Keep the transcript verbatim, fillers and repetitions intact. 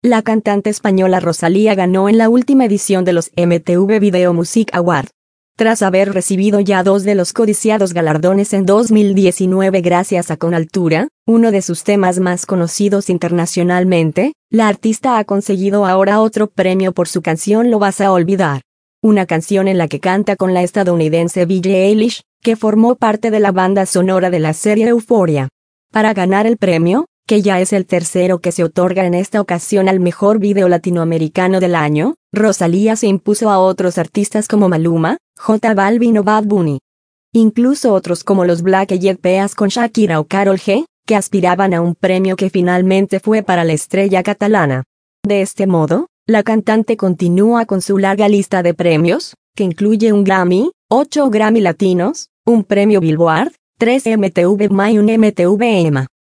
La cantante española Rosalía ganó en la última edición de los M T V Video Music Award. Tras haber recibido ya dos de los codiciados galardones en dos mil diecinueve gracias a Con Altura, uno de sus temas más conocidos internacionalmente, la artista ha conseguido ahora otro premio por su canción Lo vas a olvidar. Una canción en la que canta con la estadounidense Billie Eilish, que formó parte de la banda sonora de la serie Euphoria. Para ganar el premio, que ya es el tercero que se otorga en esta ocasión al mejor video latinoamericano del año, Rosalía se impuso a otros artistas como Maluma, J Balvin o Bad Bunny. Incluso otros como los Black Eyed Peas con Shakira o Karol G, que aspiraban a un premio que finalmente fue para la estrella catalana. De este modo, la cantante continúa con su larga lista de premios, que incluye un Grammy, ocho Grammy Latinos, un premio Billboard, tres M T V M A y un M T V E M A.